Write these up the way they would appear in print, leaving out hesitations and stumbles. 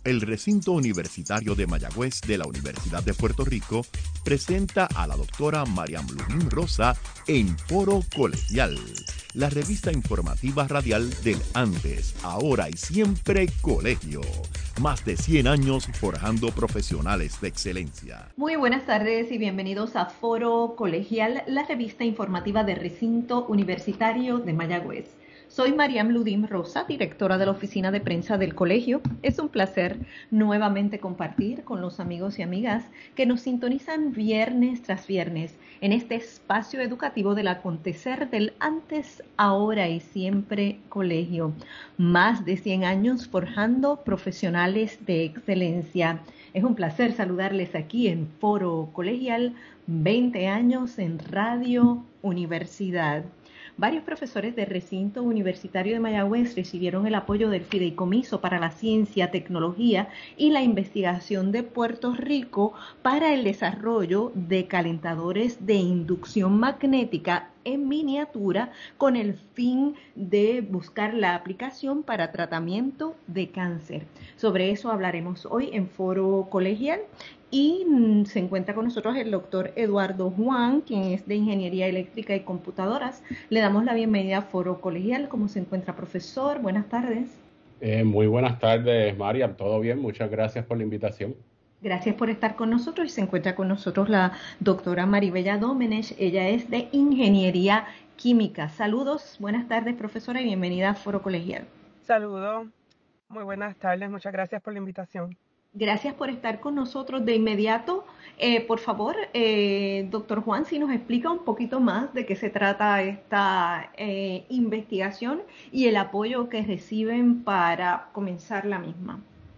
El recinto universitario de Mayagüez de la Universidad de Puerto Rico presenta a la doctora Mariam Lubín Rosa en Foro Colegial, la revista informativa radial del antes, ahora y siempre colegio. Más de 100 años forjando profesionales de excelencia. Muy buenas tardes y bienvenidos a Foro Colegial, la revista informativa del recinto universitario de Mayagüez. Soy Mariam Ludim Rosa, directora de la oficina de prensa del colegio. Es un placer nuevamente compartir con los amigos y amigas que nos sintonizan viernes tras viernes en este espacio educativo del acontecer del antes, ahora y siempre colegio. Más de 100 años forjando profesionales de excelencia. Es un placer saludarles aquí en Foro Colegial, 20 años en Radio Universidad. Varios profesores del recinto universitario de Mayagüez recibieron el apoyo del Fideicomiso para la Ciencia, Tecnología y la Investigación de Puerto Rico para el desarrollo de calentadores de inducción magnética en miniatura con el fin de buscar la aplicación para tratamiento de cáncer. Sobre eso hablaremos hoy en Foro Colegial. Y se encuentra con nosotros el doctor Eduardo Juan, quien es de Ingeniería Eléctrica y Computadoras. Le damos la bienvenida a Foro Colegial. ¿Cómo se encuentra, profesor? Buenas tardes. Muy buenas tardes, Mariam. ¿Todo bien? Muchas gracias por la invitación. Gracias por estar con nosotros y se encuentra con nosotros la doctora Maribella Dómenech. Ella es de Ingeniería Química. Saludos, buenas tardes, profesora, y bienvenida a Foro Colegial. Saludos, muy buenas tardes, muchas gracias por la invitación. Gracias por estar con nosotros de inmediato. Por favor, doctor Juan, si nos explica un poquito más de qué se trata esta investigación y el apoyo que reciben para comenzar la misma.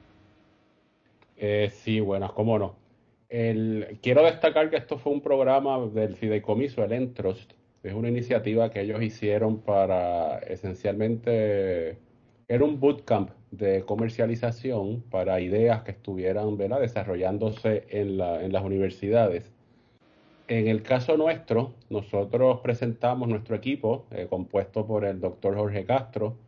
Sí, buenas, cómo no. Quiero destacar que esto fue un programa del Fideicomiso, el Entrust. Es una iniciativa que ellos hicieron para esencialmente, era un bootcamp de comercialización para ideas que estuvieran, ¿verdad?, desarrollándose en las universidades. En el caso nuestro, nosotros presentamos nuestro equipo, compuesto por el doctor Jorge Castro,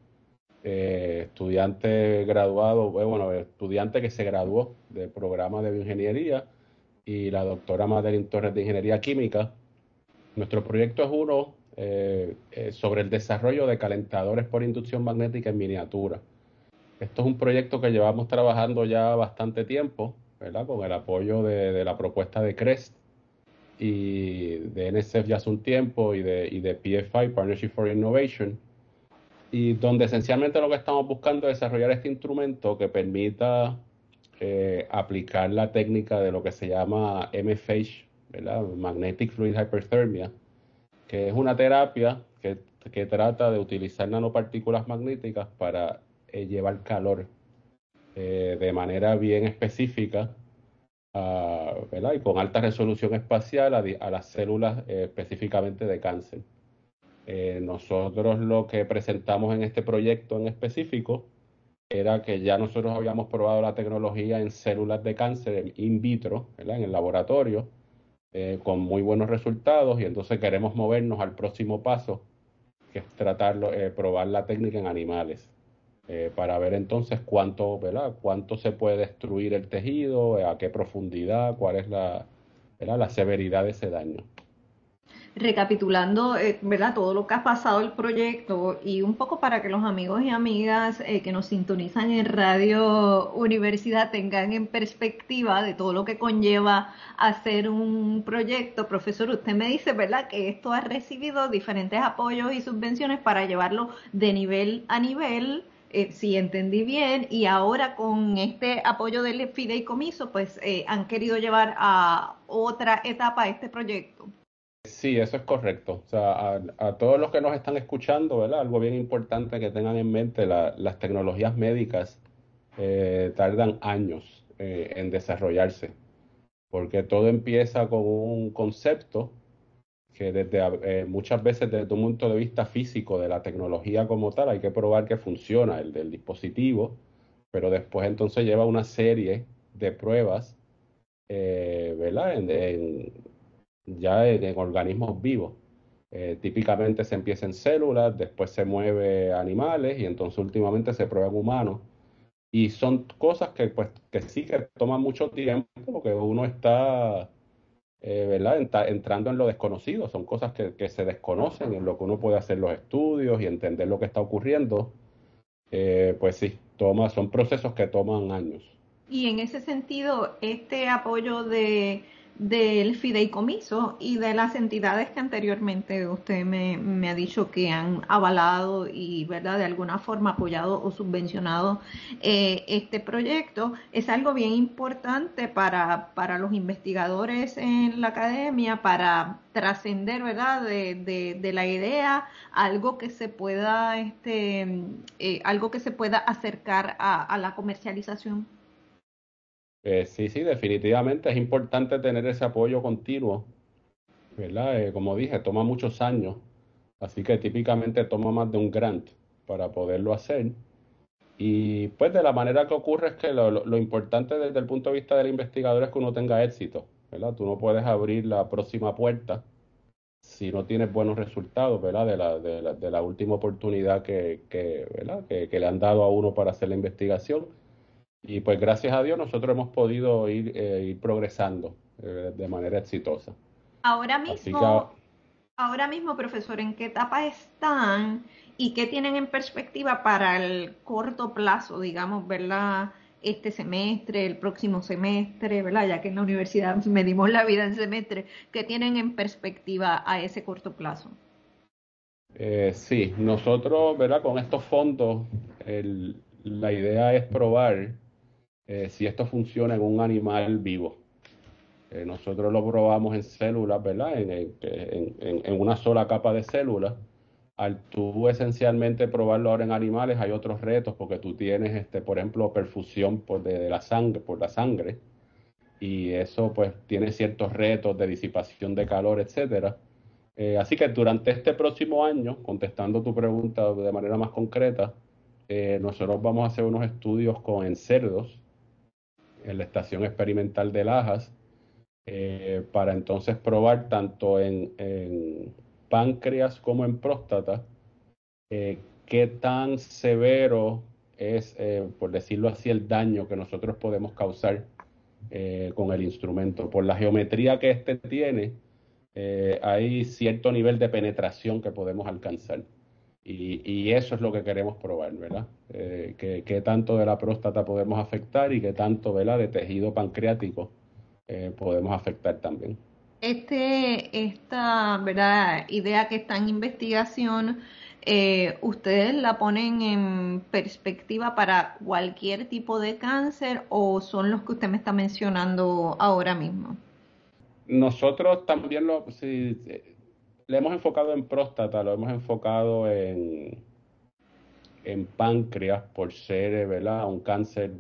estudiante graduado, estudiante que se graduó del programa de bioingeniería, y la doctora Madeline Torres de Ingeniería Química. Nuestro proyecto es uno sobre el desarrollo de calentadores por inducción magnética en miniatura. Esto es un proyecto que llevamos trabajando ya bastante tiempo, ¿verdad?, con el apoyo de la propuesta de CREST y de NSF ya hace un tiempo y de PFI, Partnership for Innovation, y donde esencialmente lo que estamos buscando es desarrollar este instrumento que permita aplicar la técnica de lo que se llama MFH, ¿verdad?, Magnetic Fluid Hyperthermia, que es una terapia que trata de utilizar nanopartículas magnéticas para llevar calor de manera bien específica, ¿verdad?, y con alta resolución espacial a las células específicamente de cáncer. Nosotros lo que presentamos en este proyecto en específico era que ya nosotros habíamos probado la tecnología en células de cáncer in vitro, ¿verdad?, en el laboratorio, con muy buenos resultados, y entonces queremos movernos al próximo paso, que es probar la técnica en animales, para ver entonces cuánto, ¿verdad?, cuánto se puede destruir el tejido, a qué profundidad, cuál es ¿verdad?, la severidad de ese daño. Recapitulando, ¿verdad?, todo lo que ha pasado el proyecto y un poco para que los amigos y amigas que nos sintonizan en Radio Universidad tengan en perspectiva de todo lo que conlleva hacer un proyecto. Profesor, usted me dice, ¿verdad?, que esto ha recibido diferentes apoyos y subvenciones para llevarlo de nivel a nivel. Si entendí bien, y ahora con este apoyo del Fideicomiso, pues han querido llevar a otra etapa este proyecto. Sí, eso es correcto. O sea, a todos los que nos están escuchando, ¿verdad?, algo bien importante que tengan en mente: las tecnologías médicas tardan años en desarrollarse, porque todo empieza con un concepto que muchas veces desde un punto de vista físico de la tecnología como tal hay que probar que funciona el del dispositivo, pero después entonces lleva una serie de pruebas, ¿verdad?, ya en organismos vivos. Típicamente se empieza en células, después se mueve a animales y entonces últimamente se prueba en humanos. Y son cosas que, pues, que sí que toman mucho tiempo, porque uno está, ¿verdad? Entrando en lo desconocido. Son cosas que se desconocen, en lo que uno puede hacer los estudios y entender lo que está ocurriendo. Pues sí, son procesos que toman años. Y en ese sentido, este apoyo del fideicomiso y de las entidades que anteriormente usted me ha dicho que han avalado y, ¿verdad?, de alguna forma apoyado o subvencionado este proyecto, es algo bien importante para los investigadores en la academia, para trascender, ¿verdad?, de la idea, algo que se pueda, algo que se pueda acercar a la comercialización. Sí, sí, definitivamente es importante tener ese apoyo continuo, ¿verdad? Como dije, toma muchos años, así que típicamente toma más de un grant para poderlo hacer. Y pues de la manera que ocurre es que lo importante desde el punto de vista del investigador es que uno tenga éxito, ¿verdad? Tú no puedes abrir la próxima puerta si no tienes buenos resultados, ¿verdad? De la última oportunidad ¿verdad? Que le han dado a uno para hacer la investigación. Y pues gracias a Dios nosotros hemos podido ir progresando de manera exitosa. Ahora Así que mismo, ahora mismo, profesor, ¿en qué etapa están y qué tienen en perspectiva para el corto plazo, digamos, ¿verdad? Este semestre, el próximo semestre, ¿verdad? Ya que en la universidad medimos la vida en semestre, ¿qué tienen en perspectiva a ese corto plazo? sí, nosotros, ¿verdad? Con estos fondos, la idea es probar si esto funciona en un animal vivo. Nosotros lo probamos en células, ¿verdad? En una sola capa de células. Al tú esencialmente probarlo ahora en animales, hay otros retos porque tú tienes, por ejemplo, perfusión de la sangre, por la sangre, y eso pues tiene ciertos retos de disipación de calor, etcétera. Así que durante este próximo año, contestando tu pregunta de manera más concreta, nosotros vamos a hacer unos estudios en cerdos en la estación experimental de Lajas para entonces probar tanto en páncreas como en próstata qué tan severo es, por decirlo así, el daño que nosotros podemos causar con el instrumento. Por la geometría que este tiene, hay cierto nivel de penetración que podemos alcanzar. Y eso es lo que queremos probar, ¿verdad? Qué tanto de la próstata podemos afectar y qué tanto, ¿verdad?, de tejido pancreático podemos afectar también. Esta, ¿verdad?, idea que está en investigación, ¿ustedes la ponen en perspectiva para cualquier tipo de cáncer o son los que usted me está mencionando ahora mismo? Nosotros también sí, le hemos enfocado en próstata, lo hemos enfocado en páncreas por ser, ¿verdad?, un cáncer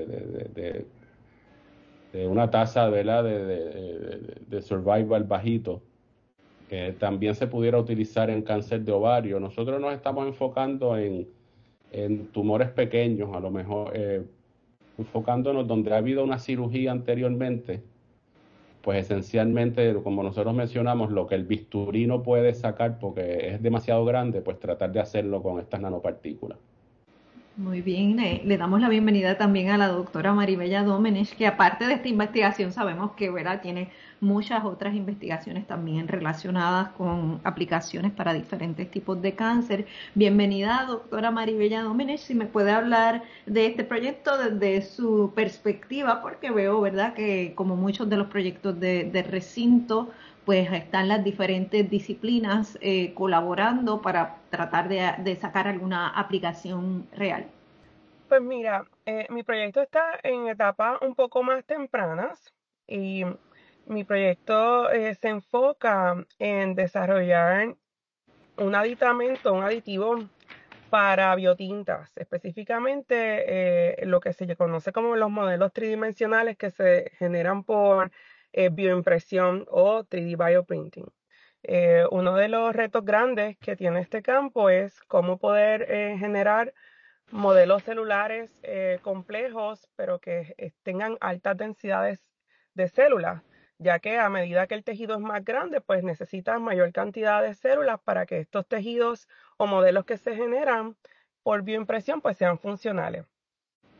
de una tasa, ¿verdad?, de survival bajito. También se pudiera utilizar en cáncer de ovario. Nosotros nos estamos enfocando en tumores pequeños, a lo mejor enfocándonos donde ha habido una cirugía anteriormente, pues esencialmente, como nosotros mencionamos, lo que el bisturí no puede sacar porque es demasiado grande, pues tratar de hacerlo con estas nanopartículas. Muy bien, le damos la bienvenida también a la doctora Maribella Domenech, que aparte de esta investigación sabemos que, ¿verdad?, tiene muchas otras investigaciones también relacionadas con aplicaciones para diferentes tipos de cáncer. Bienvenida, doctora Maribella Domenech, si me puede hablar de este proyecto desde su perspectiva, porque veo, ¿verdad?, que como muchos de los proyectos de recinto, pues están las diferentes disciplinas colaborando para tratar de sacar alguna aplicación real. Pues mira, mi proyecto está en etapas un poco más tempranas y mi proyecto se enfoca en desarrollar un aditamento, un aditivo para biotintas, específicamente lo que se conoce como los modelos tridimensionales que se generan por bioimpresión o 3D bioprinting. Uno de los retos grandes que tiene este campo es cómo poder generar modelos celulares complejos, pero que tengan altas densidades de células, ya que a medida que el tejido es más grande, pues necesitas mayor cantidad de células para que estos tejidos o modelos que se generan por bioimpresión pues sean funcionales.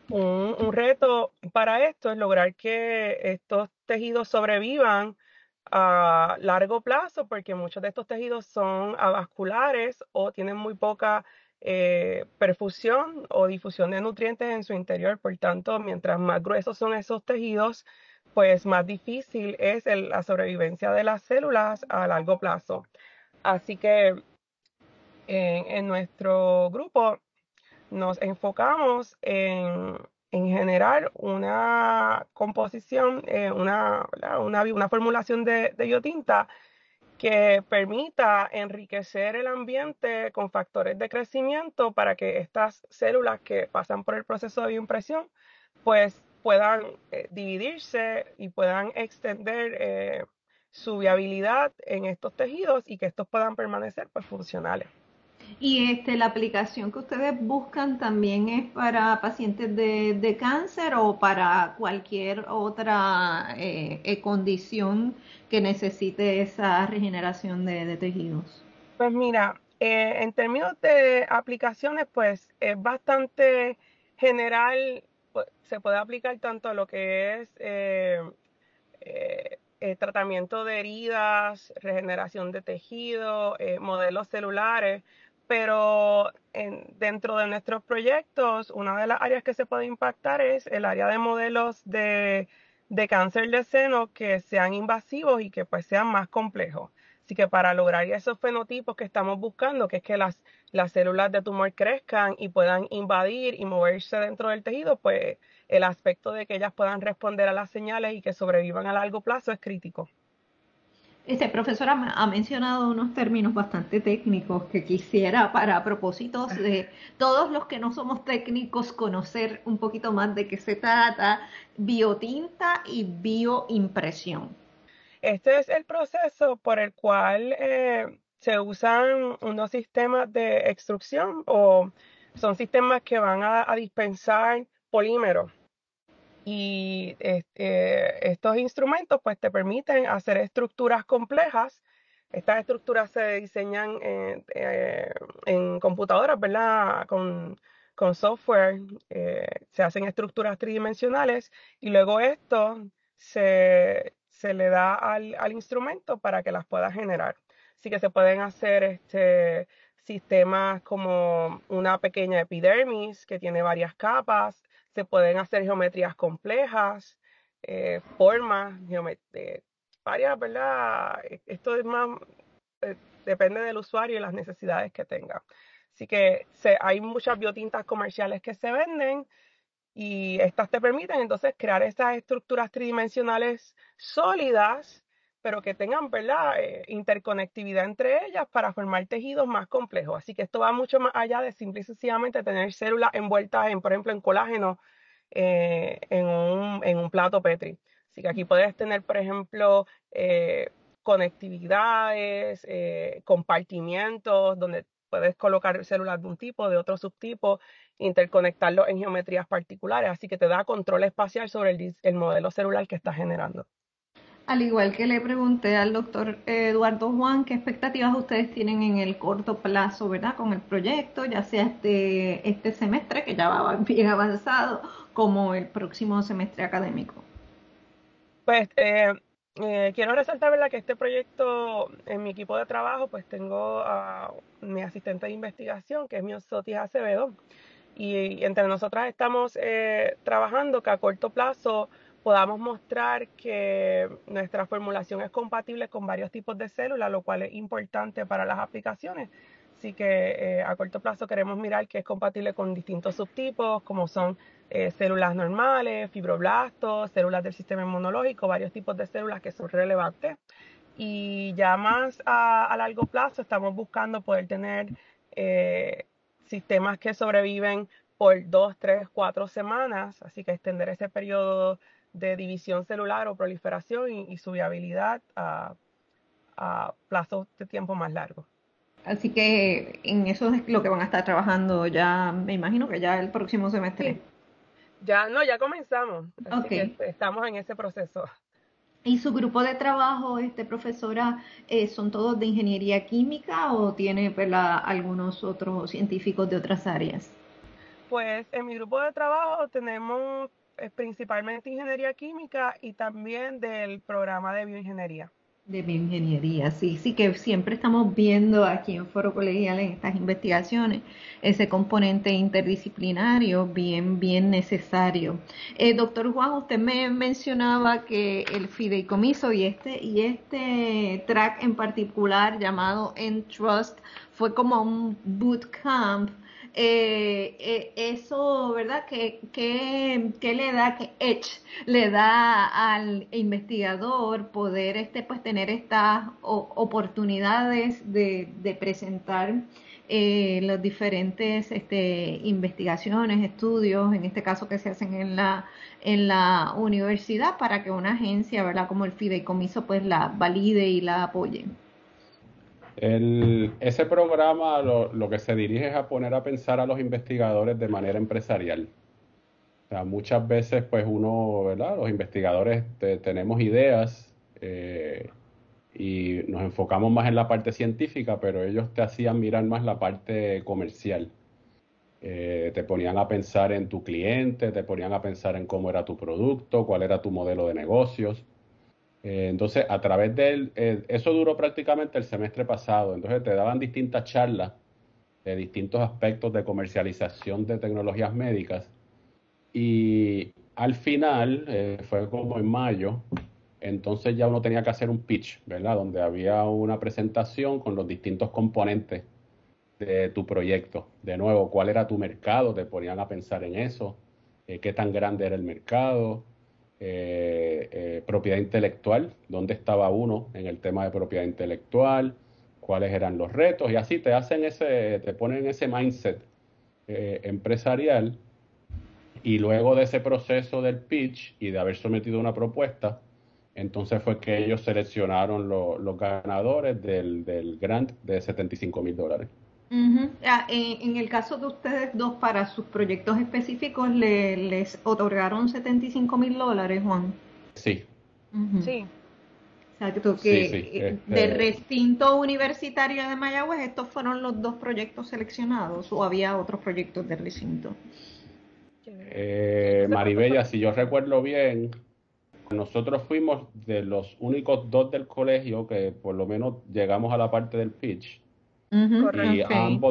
un reto para esto es lograr que estos tejidos sobrevivan a largo plazo, porque muchos de estos tejidos son avasculares o tienen muy poca perfusión o difusión de nutrientes en su interior. Por tanto, mientras más gruesos son esos tejidos, pues más difícil es la sobrevivencia de las células a largo plazo. Así que en nuestro grupo nos enfocamos en generar una composición, ¿verdad? Una formulación de biotinta que permita enriquecer el ambiente con factores de crecimiento para que estas células que pasan por el proceso de bioimpresión pues puedan dividirse y puedan extender su viabilidad en estos tejidos y que estos puedan permanecer pues funcionales. Y la aplicación que ustedes buscan también es para pacientes de cáncer o para cualquier otra condición que necesite esa regeneración de tejidos. Pues mira, en términos de aplicaciones, pues es bastante general, pues, se puede aplicar tanto a lo que es tratamiento de heridas, regeneración de tejido, modelos celulares, pero dentro de nuestros proyectos, una de las áreas que se puede impactar es el área de modelos de cáncer de seno que sean invasivos y que pues sean más complejos. Así que para lograr esos fenotipos que estamos buscando, que es que las células de tumor crezcan y puedan invadir y moverse dentro del tejido, pues el aspecto de que ellas puedan responder a las señales y que sobrevivan a largo plazo es crítico. Profesora ha mencionado unos términos bastante técnicos que quisiera, para propósitos de todos los que no somos técnicos, conocer un poquito más de qué se trata: biotinta y bioimpresión. Este es el proceso por el cual se usan unos sistemas de extrusión o son sistemas que van a dispensar polímeros. Y estos instrumentos pues te permiten hacer estructuras complejas. Estas estructuras se diseñan en computadoras, ¿verdad? Con software, se hacen estructuras tridimensionales y luego esto se le da al instrumento para que las pueda generar. Así que se pueden hacer sistemas como una pequeña epidermis que tiene varias capas, se pueden hacer geometrías complejas, formas, varias, ¿verdad? Esto es más, depende del usuario y las necesidades que tenga. Así que hay muchas biotintas comerciales que se venden y estas te permiten entonces crear esas estructuras tridimensionales sólidas, pero que tengan, ¿verdad? Interconectividad entre ellas para formar tejidos más complejos. Así que esto va mucho más allá de simple y sencillamente tener células envueltas en, por ejemplo, en colágeno en un plato Petri. Así que aquí puedes tener, por ejemplo, conectividades, compartimientos donde puedes colocar células de un tipo, de otro subtipo, interconectarlos en geometrías particulares, así que te da control espacial sobre el modelo celular que estás generando. Al igual que le pregunté al doctor Eduardo Juan, ¿qué expectativas ustedes tienen en el corto plazo, verdad, con el proyecto, ya sea este semestre, que ya va bien avanzado, como el próximo semestre académico? Pues quiero resaltar, ¿verdad?, que este proyecto en mi equipo de trabajo, pues tengo a mi asistente de investigación, que es mi Sotis Acevedo, y entre nosotras estamos trabajando que a corto plazo podamos mostrar que nuestra formulación es compatible con varios tipos de células, lo cual es importante para las aplicaciones. Así que a corto plazo queremos mirar que es compatible con distintos subtipos, como son células normales, fibroblastos, células del sistema inmunológico, varios tipos de células que son relevantes. Y ya más a largo plazo estamos buscando poder tener sistemas que sobreviven por 2, 3, 4 semanas, así que extender ese periodo de división celular o proliferación y su viabilidad a plazos de tiempo más largos. Así que en eso es lo que van a estar trabajando ya, me imagino que ya el próximo semestre. Sí, ya comenzamos, así Ok. que estamos en ese proceso. ¿Y su grupo de trabajo, profesora, son todos de ingeniería química o tiene, ¿verdad, algunos otros científicos de otras áreas? Pues en mi grupo de trabajo tenemos principalmente ingeniería química y también del programa de bioingeniería. De bioingeniería, sí, sí que siempre estamos viendo aquí en Foro Colegial en estas investigaciones ese componente interdisciplinario bien necesario. Doctor Juan, usted me mencionaba que el fideicomiso y este track en particular llamado Entrust fue como un bootcamp. Eso, ¿verdad? ¿Qué le da, qué edge le da al investigador poder pues tener estas oportunidades de presentar las diferentes investigaciones, estudios, en este caso que se hacen en la universidad para que una agencia, ¿verdad? Como el fideicomiso pues la valide y la apoye? Ese programa lo que se dirige es a poner a pensar a los investigadores de manera empresarial. O sea, muchas veces, pues uno, ¿verdad? Los investigadores tenemos ideas y nos enfocamos más en la parte científica, pero ellos te hacían mirar más la parte comercial. Te ponían a pensar en tu cliente, te ponían a pensar en cómo era tu producto, cuál era tu modelo de negocios. Entonces, a través eso duró prácticamente el semestre pasado. Entonces, te daban distintas charlas de distintos aspectos de comercialización de tecnologías médicas. Y al final, fue como en mayo, entonces ya uno tenía que hacer un pitch, ¿verdad? Donde había una presentación con los distintos componentes de tu proyecto. De nuevo, ¿cuál era tu mercado? Te ponían a pensar en eso. ¿Qué tan grande era el mercado? Propiedad intelectual, ¿dónde estaba uno en el tema de propiedad intelectual? ¿Cuáles eran los retos? Y así te ponen ese mindset empresarial. Y luego de ese proceso del pitch y de haber sometido una propuesta, entonces fue que ellos seleccionaron los ganadores del grant de $75,000. Ujú. En el caso de ustedes dos, para sus proyectos específicos, les otorgaron $75,000, Juan. Sí, Ujú. Sí, Exacto, que sí. de recinto universitario de Mayagüez, estos fueron los dos proyectos seleccionados, o había otros proyectos de recinto. chévere. Sí, entonces cuántos Maribella, fueron. si yo recuerdo bien, nosotros fuimos de los únicos dos del colegio que por lo menos llegamos a la parte del pitch. Ujú, Y Correcto. ok.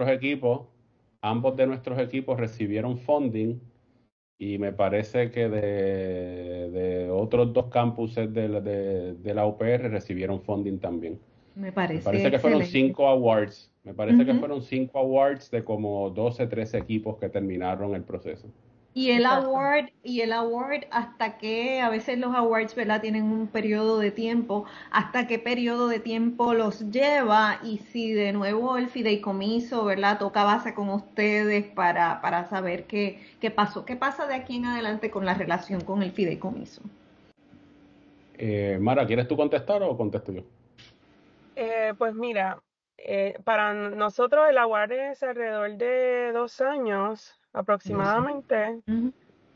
ambos de nuestros equipos recibieron funding y me parece que de otros dos campuses de la UPR recibieron funding también. Me Me parece parece que fueron excelente. 5 awards. Me parece que Ujú. fueron 5 awards de como 12, 13 equipos que terminaron el proceso. Exacto. Y el award, hasta qué, a veces los awards, ¿verdad? Tienen un periodo de tiempo, hasta qué periodo de tiempo los lleva y si de nuevo el fideicomiso, ¿verdad? Toca base con ustedes para saber qué pasó. ¿Qué pasa de aquí en adelante con la relación con el fideicomiso? Mara, ¿quieres tú contestar o contesto yo? Pues mira, para nosotros el award es alrededor de 2 años 12. aproximadamente. Ujú.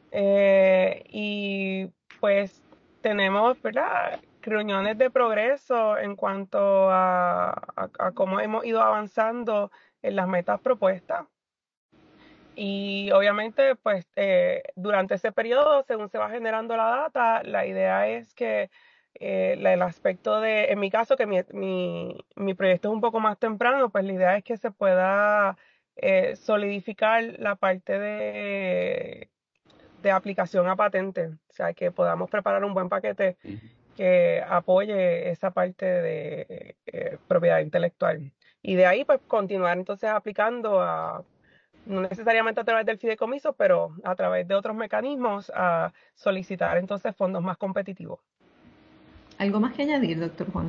Y pues tenemos, ¿verdad? Reuniones de progreso en cuanto a cómo hemos ido avanzando en las metas propuestas. Y obviamente, pues durante ese periodo, según se va generando la data, la idea es que el aspecto en mi caso, que mi proyecto es un poco más temprano, pues la idea es que se pueda solidificar la parte de aplicación a patente, o sea, que podamos preparar un buen paquete Ujú. que apoye esa parte de propiedad intelectual. Y de ahí, pues, continuar entonces aplicando no necesariamente a través del fideicomiso, pero a través de otros mecanismos, a solicitar entonces fondos más competitivos. ¿Algo más que añadir, doctor Juan?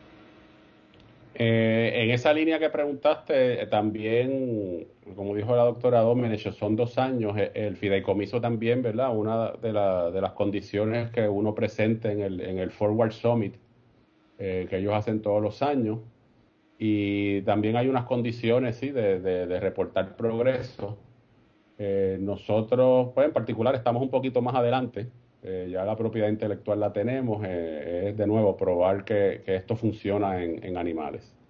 En esa línea que preguntaste, también, como dijo la doctora Domenech, son 2 años. El fideicomiso también, ¿verdad? Una de las condiciones que uno presenta en el Forward Summit, que ellos hacen todos los años. Y también hay unas condiciones, sí, de reportar progreso. Nosotros, pues en particular, estamos un poquito más adelante. Ya la propiedad intelectual la tenemos. Es de nuevo probar que esto funciona en animales.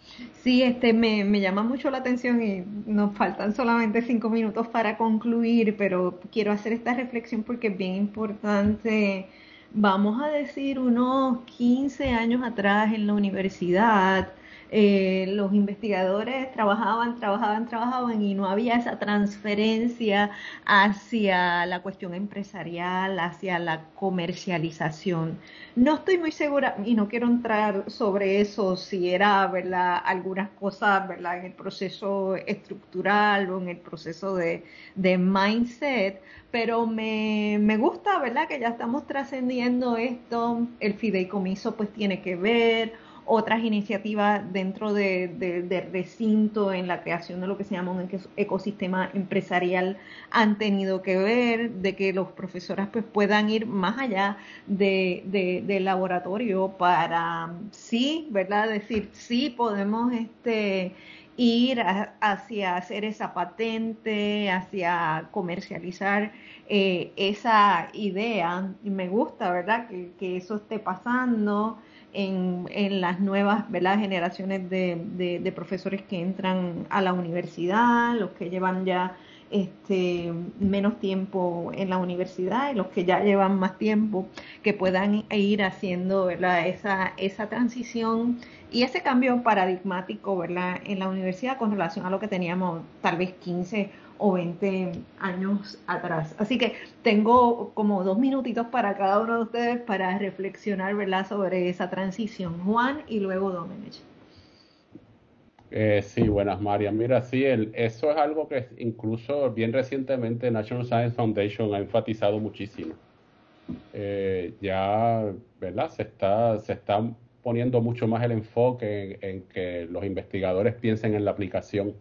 Sí, me llama mucho la atención y nos faltan solamente 5 minutos para concluir, pero quiero hacer esta reflexión porque es bien importante. Vamos a decir unos 15 años atrás en la universidad, los investigadores trabajaban y no había esa transferencia hacia la cuestión empresarial, hacia la comercialización. No estoy muy segura y no quiero entrar sobre eso, si era, ¿verdad?, algunas cosas, ¿verdad?, en el proceso estructural o en el proceso de mindset, pero me gusta, ¿verdad?, que ya estamos trascendiendo esto. El fideicomiso pues tiene que ver, otras iniciativas dentro del recinto en la creación de lo que se llama un ecosistema empresarial han tenido que ver, de que los profesores pues puedan ir más allá del laboratorio para sí, ¿verdad? Decir, sí podemos ir hacia hacer esa patente, hacia comercializar esa idea. Y me gusta, ¿verdad?, que eso esté pasando en las nuevas, ¿verdad?, generaciones de profesores que entran a la universidad, los que llevan ya menos tiempo en la universidad y los que ya llevan más tiempo, que puedan ir haciendo, ¿verdad?, esa transición y ese cambio paradigmático, ¿verdad?, en la universidad con relación a lo que teníamos tal vez 15 o 20 años atrás. Así que tengo como 2 minutitos para cada uno de ustedes para reflexionar, ¿verdad?, sobre esa transición. Juan y luego Domenech. Sí, buenas, María. Mira, sí, eso es algo que incluso bien recientemente National Science Foundation ha enfatizado muchísimo. Ya, ¿verdad? Se está poniendo mucho más el enfoque en que los investigadores piensen en la aplicación.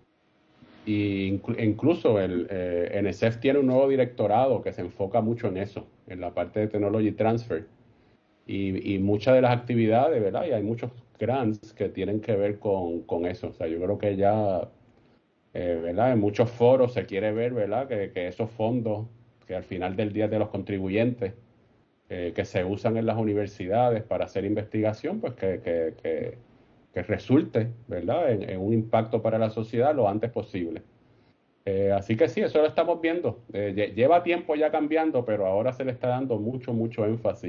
Y incluso el NSF tiene un nuevo directorado que se enfoca mucho en eso, en la parte de Technology Transfer. Y muchas de las actividades, ¿verdad? Y hay muchos grants que tienen que ver con eso. O sea, yo creo que ya, ¿verdad? En muchos foros se quiere ver, ¿verdad? Que esos fondos, que al final del día es de los contribuyentes, que se usan en las universidades para hacer investigación, pues que resulte, ¿verdad?, en un impacto para la sociedad lo antes posible. Así que sí, eso lo estamos viendo. Lleva tiempo ya cambiando, pero ahora se le está dando mucho, mucho énfasis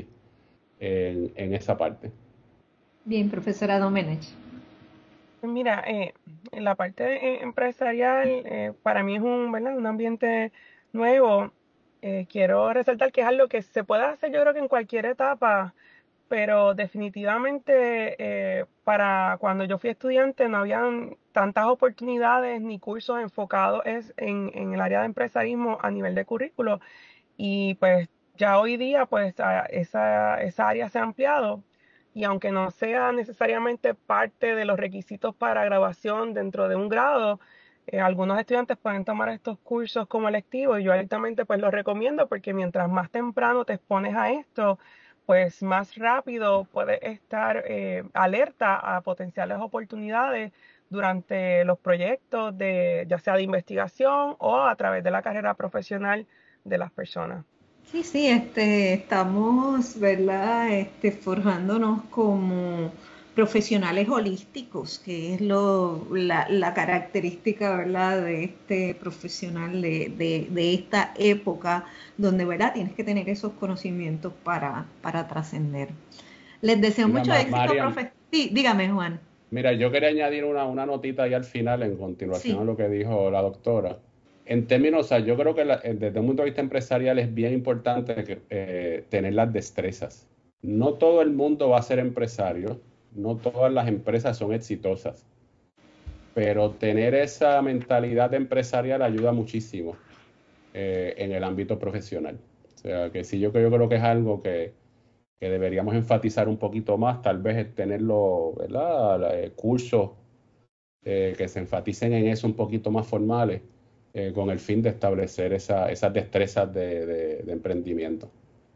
en esa parte. Bien, profesora Domenech. Mira, en la parte empresarial, para mí es ¿verdad?, un ambiente nuevo. Quiero resaltar que es algo que se puede hacer, yo creo que en cualquier etapa, pero definitivamente para cuando yo fui estudiante no habían tantas oportunidades ni cursos enfocados en el área de empresarismo a nivel de currículo. Y pues ya hoy día pues esa área se ha ampliado y aunque no sea necesariamente parte de los requisitos para graduación dentro de un grado, algunos estudiantes pueden tomar estos cursos como electivos y yo altamente pues los recomiendo porque mientras más temprano te expones a esto, pues más rápido puedes estar alerta a potenciales oportunidades durante los proyectos de ya sea de investigación o a través de la carrera profesional de las personas. Sí, sí, estamos, ¿verdad?, forjándonos como profesionales holísticos, que es la característica, ¿verdad?, de este profesional de esta época, donde, ¿verdad?, tienes que tener esos conocimientos para trascender. Les deseo Mira, mucho éxito, Mariam, profe. Sí, dígame, Juan. mira, yo quería añadir una notita ahí al final en continuación a Sí. lo que dijo la doctora. En términos, o sea, yo creo que desde un punto de vista empresarial es bien importante tener las destrezas. No todo el mundo va a ser empresario, no todas las empresas son exitosas, pero tener esa mentalidad empresarial ayuda muchísimo en el ámbito profesional. O sea, que sí, yo creo que es algo que deberíamos enfatizar un poquito más, tal vez es tenerlo, ¿verdad? Cursos que se enfaticen en eso un poquito más formales, con el fin de establecer esas destrezas de emprendimiento.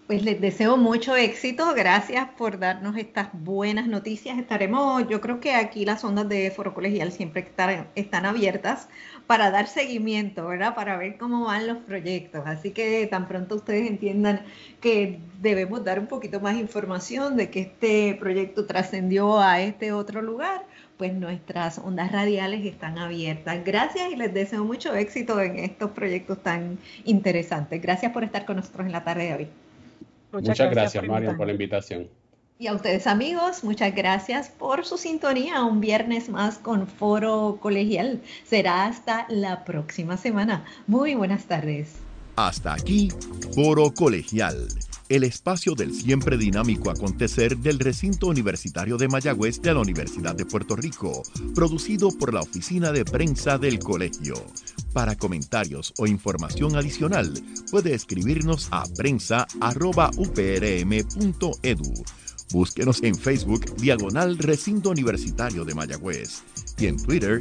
Pues les deseo mucho éxito. Gracias por darnos estas buenas noticias. Yo creo que aquí las ondas de Foro Colegial siempre están abiertas para dar seguimiento, ¿verdad? Para ver cómo van los proyectos. Así que tan pronto ustedes entiendan que debemos dar un poquito más información de que este proyecto trascendió a este otro lugar, pues nuestras ondas radiales están abiertas. Gracias y les deseo mucho éxito en estos proyectos tan interesantes. Gracias por estar con nosotros en la tarde de hoy. Muchas gracias, Mariam, por la invitación. Y a ustedes, amigos, muchas gracias por su sintonía. Un viernes más con Foro Colegial. Será hasta la próxima semana. Muy buenas tardes. Hasta aquí, Foro Colegial, el espacio del siempre dinámico acontecer del recinto universitario de Mayagüez de la Universidad de Puerto Rico, producido por la Oficina de Prensa del Colegio. Para comentarios o información adicional, puede escribirnos a prensa@uprm.edu. Búsquenos en Facebook, /Recinto Universitario de Mayagüez, y en Twitter,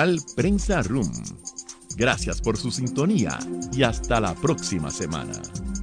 /Prensa Room. Gracias por su sintonía y hasta la próxima semana.